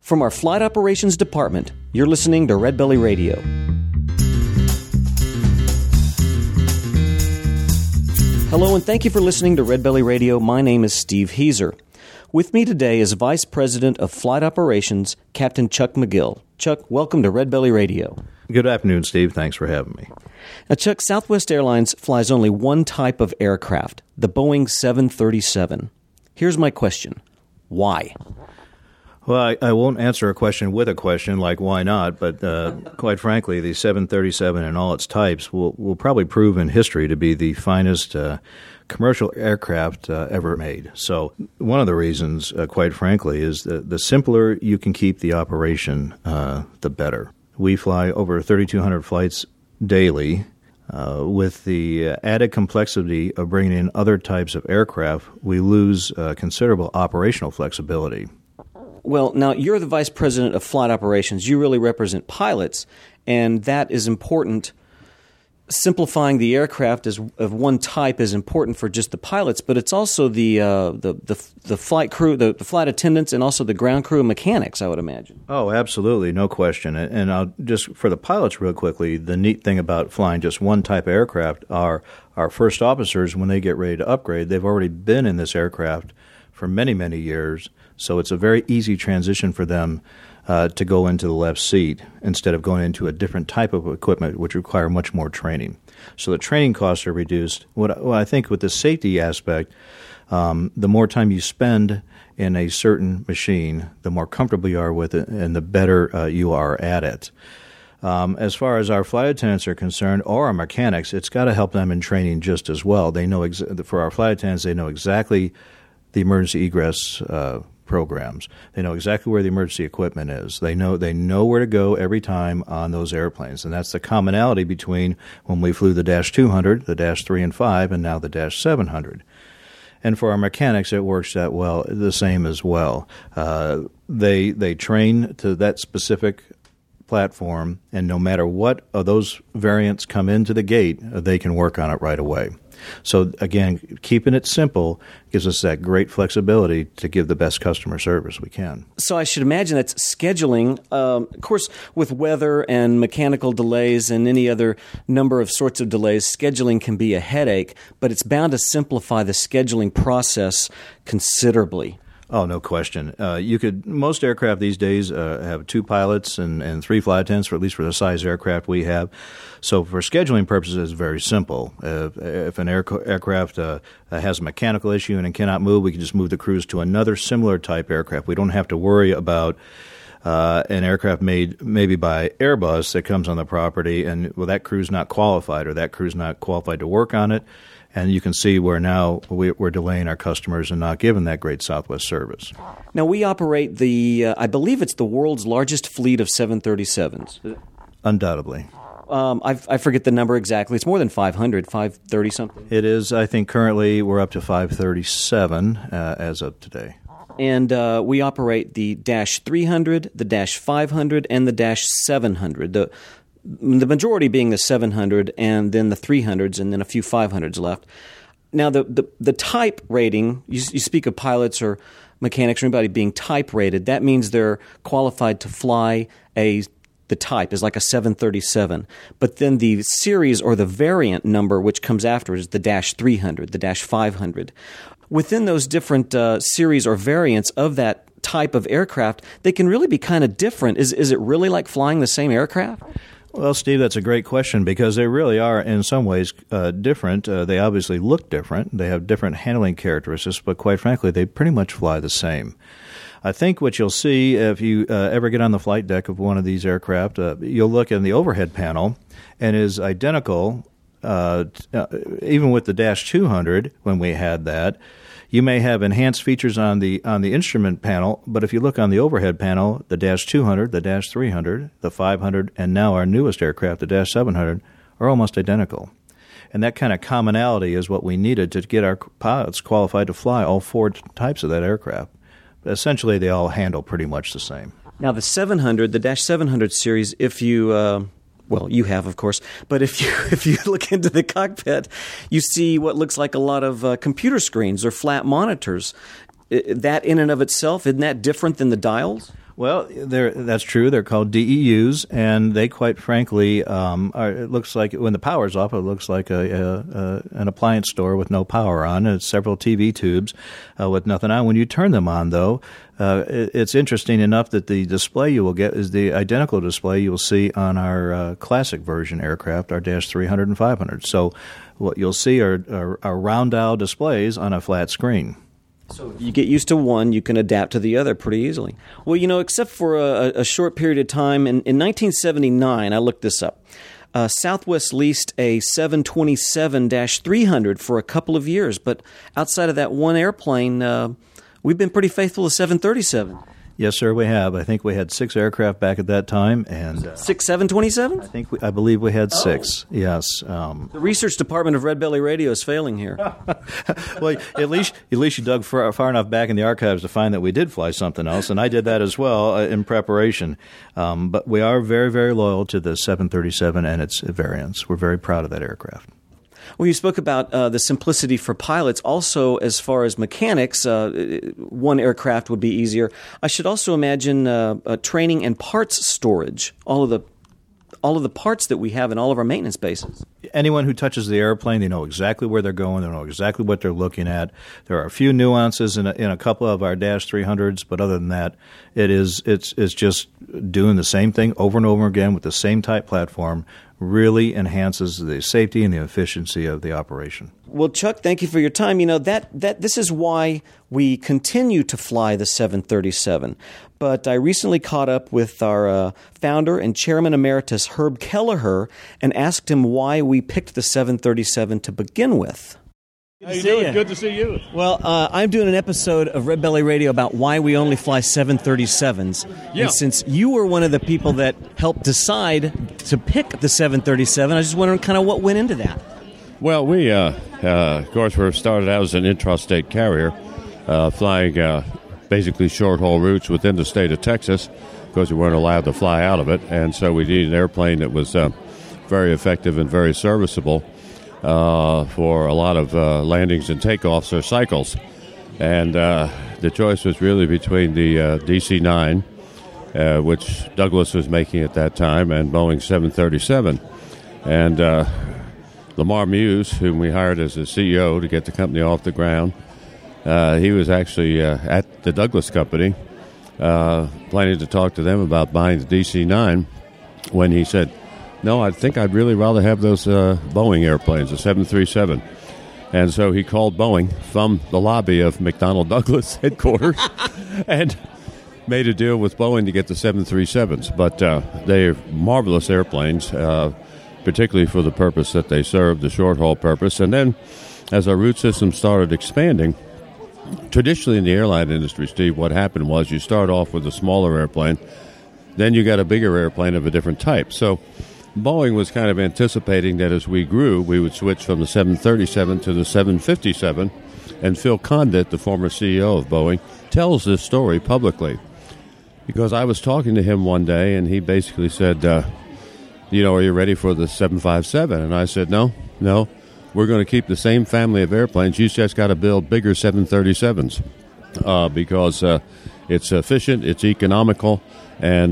From our Flight Operations Department, you're listening to Red Belly Radio. Hello, and thank you for listening to Red Belly Radio. My name is Steve Heiser. With me today is Vice President of Flight Operations, Captain Chuck McGill. Chuck, welcome to Red Belly Radio. Good afternoon, Steve. Thanks for having me. Now, Chuck, Southwest Airlines flies only one type of aircraft, the Boeing 737. Here's my question. Why? Well, I won't answer a question with a question like why not, but quite frankly, the 737 and all its types will probably prove in history to be the finest commercial aircraft ever made. So one of the reasons, quite frankly, is that the simpler you can keep the operation, the better. We fly over 3,200 flights daily. With the added complexity of bringing in other types of aircraft, we lose considerable operational flexibility. Well, now, you're the Vice President of Flight Operations. You really represent pilots, and that is important. Simplifying the aircraft of one type is important for just the pilots, but it's also the flight crew, the flight attendants, and also the ground crew and mechanics, I would imagine. Oh, absolutely, no question. And I'll just, for the pilots real quickly, the neat thing about flying just one type of aircraft are our first officers, when they get ready to upgrade, they've already been in this aircraft for many, many years, so it's a very easy transition for them to go into the left seat instead of going into a different type of equipment which require much more training. So the training costs are reduced. What I think with the safety aspect, the more time you spend in a certain machine, the more comfortable you are with it and the better you are at it. As far as our flight attendants are concerned, or our mechanics, it's got to help them in training just as well. They know for our flight attendants, they know exactly the emergency egress programs. They know exactly where the emergency equipment is. They know where to go every time on those airplanes, and that's the commonality between when we flew the Dash 200, the Dash 3 and 5, and now the Dash 700. And for our mechanics, it works that well, the same as well. They train to that specific platform, and no matter what of those variants come into the gate, they can work on it right away. So, again, keeping it simple gives us that great flexibility to give the best customer service we can. So I should imagine that's scheduling. Of course, with weather and mechanical delays and any other number of sorts of delays, scheduling can be a headache, but it's bound to simplify the scheduling process considerably. Oh, no question. Most aircraft these days have two pilots and three flight attendants, at least for the size aircraft we have. So for scheduling purposes, it's very simple. If an aircraft has a mechanical issue and it cannot move, we can just move the crews to another similar type aircraft. We don't have to worry about an aircraft made maybe by Airbus that comes on the property and, well, that crew's not qualified or that crew's not qualified to work on it. And you can see where now we're delaying our customers and not giving that great Southwest service. Now, we operate I believe it's the world's largest fleet of 737s. Undoubtedly. I forget the number exactly. It's more than 500, 530 something. It is. I think currently we're up to 537 as of today. And we operate the Dash 300, the Dash 500, and the Dash 700. The majority being the 700 and then the 300s and then a few 500s left. Now, the type rating, you speak of pilots or mechanics or anybody being type rated, that means they're qualified to fly the type is like a 737. But then the series or the variant number which comes after is the Dash 300, the Dash 500. Within those different series or variants of that type of aircraft, they can really be kind of different. Is it really like flying the same aircraft? Well, Steve, that's a great question because they really are in some ways different. They obviously look different. They have different handling characteristics, but quite frankly, they pretty much fly the same. I think what you'll see if you ever get on the flight deck of one of these aircraft, you'll look in the overhead panel and it is identical, even with the Dash 200 when we had that. You may have enhanced features on the instrument panel, but if you look on the overhead panel, the Dash 200, the Dash 300, the 500, and now our newest aircraft, the Dash 700, are almost identical. And that kind of commonality is what we needed to get our pilots qualified to fly all four types of that aircraft. But essentially, they all handle pretty much the same. Now, the 700, the Dash 700 series, if you well, you have, of course, but if you look into the cockpit, you see what looks like a lot of computer screens or flat monitors. That in and of itself, isn't that different than the dials? Well, that's true. They're called DEUs, and they, quite frankly, it looks like when the power's off, it looks like an appliance store with no power on. It's several TV tubes with nothing on. When you turn them on, though, it's interesting enough that the display you will get is the identical display you will see on our classic version aircraft, our Dash 300 and 500. So what you'll see are round dial displays on a flat screen. So if you get used to one, you can adapt to the other pretty easily. Well, except for a short period of time, in 1979, I looked this up, Southwest leased a 727-300 for a couple of years, but outside of that one airplane, we've been pretty faithful to 737. Yes, sir, we have. I think we had 6 aircraft back at that time, and 6 727s? I believe we had 6. Yes. The research department of Red Belly Radio is failing here. Well, at least you dug far enough back in the archives to find that we did fly something else, and I did that as well in preparation. But we are very, very loyal to the 737 and its variants. We're very proud of that aircraft. Well, you spoke about the simplicity for pilots. Also, as far as mechanics, one aircraft would be easier. I should also imagine training and parts storage, all of the parts that we have in all of our maintenance bases. Anyone who touches the airplane, they know exactly where they're going. They know exactly what they're looking at. There are a few nuances in a couple of our Dash 300s, but other than that, it's just doing the same thing over and over again with the same type platform. Really enhances the safety and the efficiency of the operation. Well, Chuck, thank you for your time. This is why we continue to fly the 737. But I recently caught up with our founder and chairman emeritus, Herb Kelleher, and asked him why we picked the 737 to begin with. How you doing? Good to see you. Well, I'm doing an episode of Red Belly Radio about why we only fly 737s. Yeah. And since you were one of the people that helped decide to pick the 737, I was just wondering kind of what went into that. Well, we, of course, we started out as an intrastate carrier, flying basically short-haul routes within the state of Texas because we weren't allowed to fly out of it. And so we needed an airplane that was very effective and very serviceable for a lot of landings and takeoffs or cycles. And the choice was really between the DC-9, which Douglas was making at that time, and Boeing 737. And Lamar Muse, whom we hired as the CEO to get the company off the ground, he was actually at the Douglas company planning to talk to them about buying the DC-9 when he said, no, I think I'd really rather have those Boeing airplanes, the 737. And so he called Boeing from the lobby of McDonnell Douglas headquarters and made a deal with Boeing to get the 737s. But they're marvelous airplanes, particularly for the purpose that they serve, the short-haul purpose. And then as our route system started expanding, traditionally in the airline industry, Steve, what happened was you start off with a smaller airplane, then you got a bigger airplane of a different type. So Boeing was kind of anticipating that as we grew, we would switch from the 737 to the 757, and Phil Condit, the former CEO of Boeing, tells this story publicly. Because I was talking to him one day, and he basically said, are you ready for the 757? And I said, no, we're going to keep the same family of airplanes. You just got to build bigger 737s because it's efficient, it's economical, and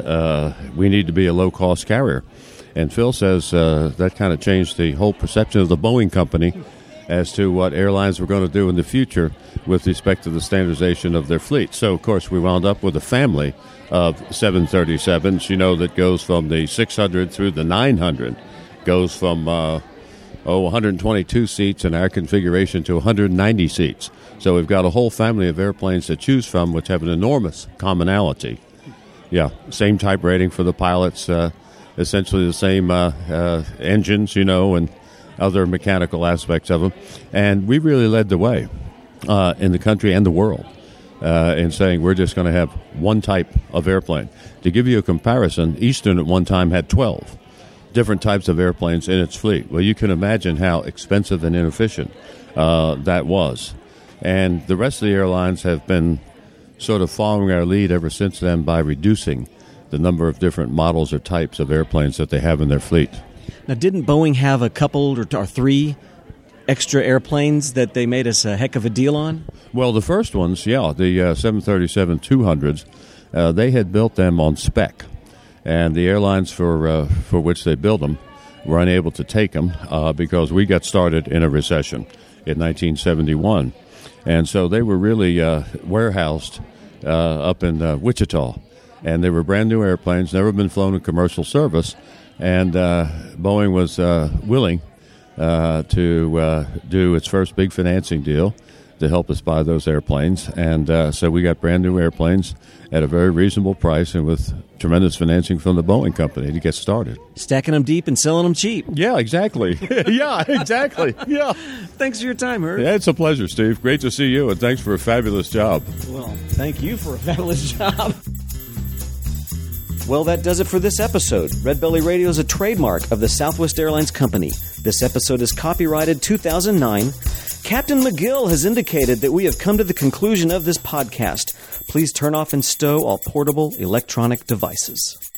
we need to be a low-cost carrier. And Phil says that kind of changed the whole perception of the Boeing company as to what airlines were going to do in the future with respect to the standardization of their fleet. So, of course, we wound up with a family of 737s, that goes from the 600 through the 900, goes from 122 seats in our configuration to 190 seats. So we've got a whole family of airplanes to choose from, which have an enormous commonality. Yeah, same type rating for the pilots, essentially the same engines, and other mechanical aspects of them. And we really led the way in the country and the world in saying we're just going to have one type of airplane. To give you a comparison, Eastern at one time had 12 different types of airplanes in its fleet. Well, you can imagine how expensive and inefficient that was. And the rest of the airlines have been sort of following our lead ever since then by reducing the number of different models or types of airplanes that they have in their fleet. Now, didn't Boeing have a couple or 3 extra airplanes that they made us a heck of a deal on? Well, the first ones, the 737-200s, they had built them on spec, and the airlines for which they built them were unable to take them because we got started in a recession in 1971. And so they were really warehoused up in Wichita. And they were brand new airplanes, never been flown in commercial service. And Boeing was willing to do its first big financing deal to help us buy those airplanes. And so we got brand new airplanes at a very reasonable price and with tremendous financing from the Boeing company to get started. Stacking them deep and selling them cheap. Yeah, exactly. Yeah, exactly. Yeah. Thanks for your time, Herb. Yeah, it's a pleasure, Steve. Great to see you, and thanks for a fabulous job. Well, thank you for a fabulous job. Well, that does it for this episode. Red Belly Radio is a trademark of the Southwest Airlines Company. This episode is copyrighted 2009. Captain McGill has indicated that we have come to the conclusion of this podcast. Please turn off and stow all portable electronic devices.